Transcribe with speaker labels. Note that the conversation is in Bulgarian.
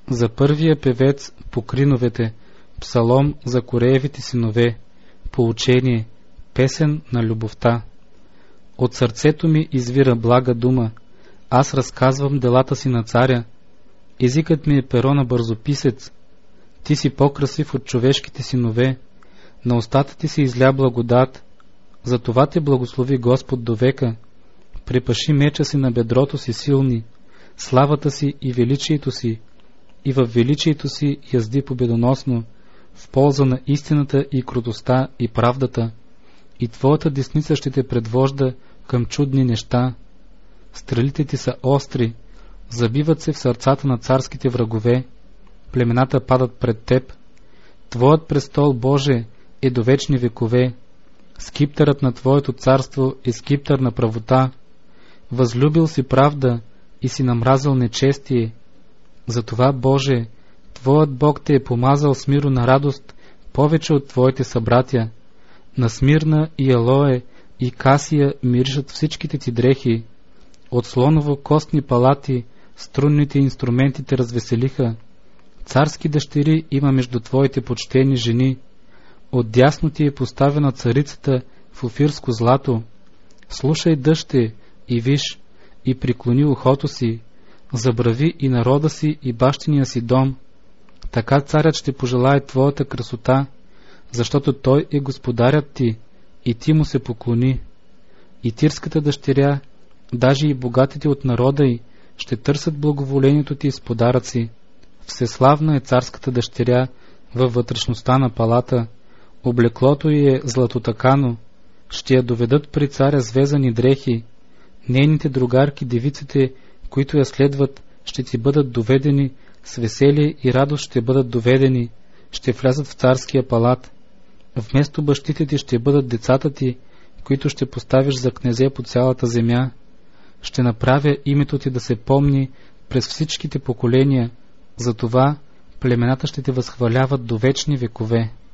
Speaker 1: За първия певец по криновете, псалом за Кореевите синове, поучение, песен на любовта. От сърцето ми извира блага дума, аз разказвам делата си на царя, езикът ми е перо на бързописец, ти си по-красив от човешките синове, на устата ти се изля благодат, затова те благослови Господ до века, препаши меча си на бедрото си силни, славата си и величието си, и във величието си язди победоносно, в полза на истината и кротостта и правдата, и твоята десница ще те предвожда към чудни неща. Стрелите ти са остри, забиват се в сърцата на царските врагове, племената падат пред теб. Твоят престол, Боже, е до вечни векове, скиптърът на Твоето царство е скиптър на правота. Възлюбил си правда и си намразил нечестие. Затова, Боже, Твоят Бог те е помазал с миро на радост повече от Твоите събратя. На Смирна и Алое и Касия миришат всичките ти дрехи. От слоново костни палати струнните инструменти те развеселиха. Царски дъщери има между Твоите почтени жени. Отдясно ти е поставена царицата в офирско злато. Слушай, дъще, и виж, и преклони ухото си, забрави и народа си и бащиния си дом. Така царят ще пожелае Твоята красота, защото той е господарят ти, и ти му се поклони. И тирската дъщеря, даже и богатите от народа й, ще търсят благоволението ти с подаръци. Всеславна е царската дъщеря във вътрешността на палата, облеклото й е златотакано, ще я доведат при царя с везани дрехи. Нейните другарки, девиците, които я следват, ще ти бъдат доведени, с веселие и радост ще бъдат доведени, ще влязат в царския палат. Вместо бащите ти ще бъдат децата ти, които ще поставиш за князе по цялата земя. Ще направя името ти да се помни през всичките поколения, затова племената ще те възхваляват до вечни векове.